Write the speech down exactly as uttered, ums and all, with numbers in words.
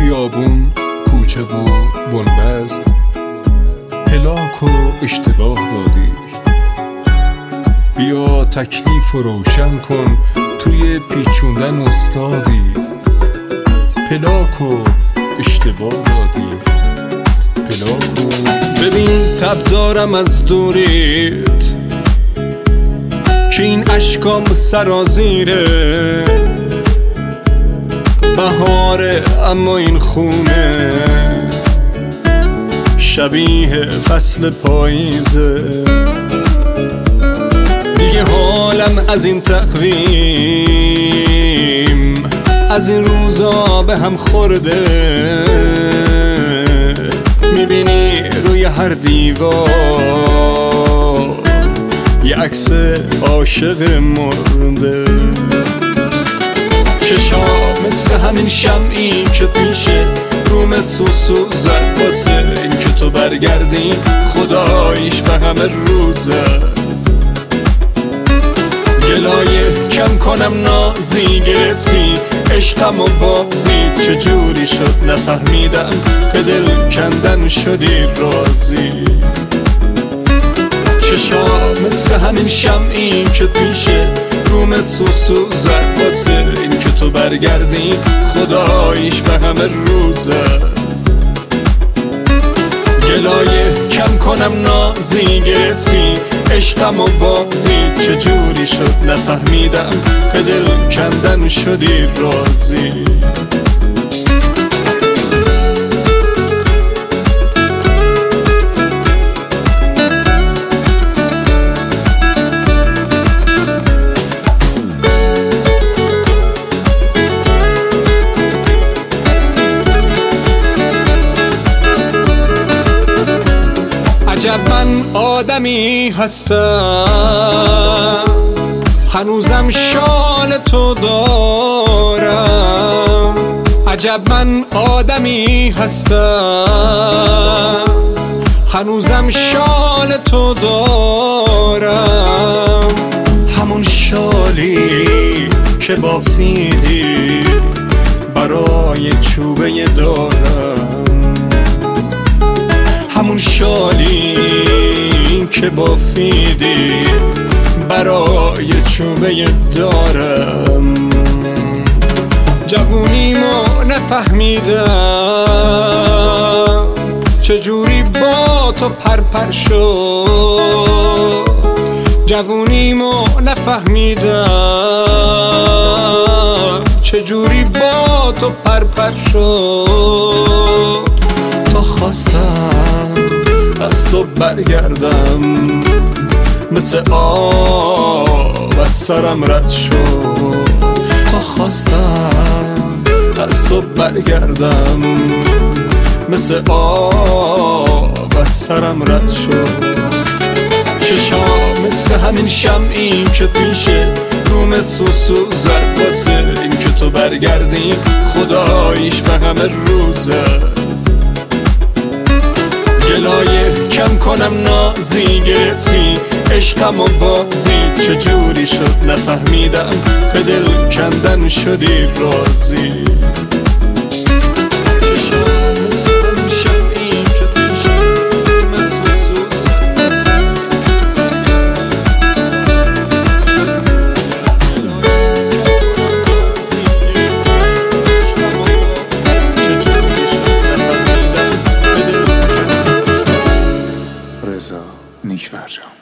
خیابون، کوچه و بنبست، هلاک و اشتباه دادی. بیا تکلیف رو روشن کن، توی پیچوندن استادی. پلاک و اشتباه دادی، پلاک و ببین تب دارم از دوریت که این اشکام سرازیره. بهاره اما این خونه شبیه فصل پاییزه. دیگه حالم از این تقویم، از این روزا به هم خورده. میبینی روی هر دیوار یه عکس عاشق مرده. چشا مثل همین شمعی که پیشه روم سوسو زد واسه این که تو برگردی. خداییش به همه روزه گلایه کم کنم نازی گرفتی. عشقم و بازی چجوری شد نفهمیدم، به دل کندن شدی رازی. چشا مثل همین شمعی که پیشه روم سوسو زد واسه این که تو برگردی. خداییش به همه روزه گلایه کم کنم نازی گرفتی. عشقم و بازی چجوری شد نفهمیدم، به دل کندن شدی رازی. عجب من آدمی هستم، هنوزم شال تو دارم. عجب من آدمی هستم، هنوزم شال تو دارم. همون شالی که بافیدی برای چوبه دارم. همون شالی که بافیدی برای چوبه دارم. جوونیمو نفهمیدم چجوری با تو پرپر شد. جوونیمو نفهمیدم چجوری با تو پرپر شد. تا خواستم از تو برگردم مثل آب از سرم رد شد. تا خواستم از تو برگردم مثل آب از سرم رد شد. چشا مثل همین شمعی که پیشه روم سوسو زد واسه این که تو برگردی. خداییش به همه روزه گلایه کم کنم نازی گرفتی. عشقم و بازی چجوری شد نفهمیدم، به دل کندن شدی رازی. رضا نیک‌فرجام.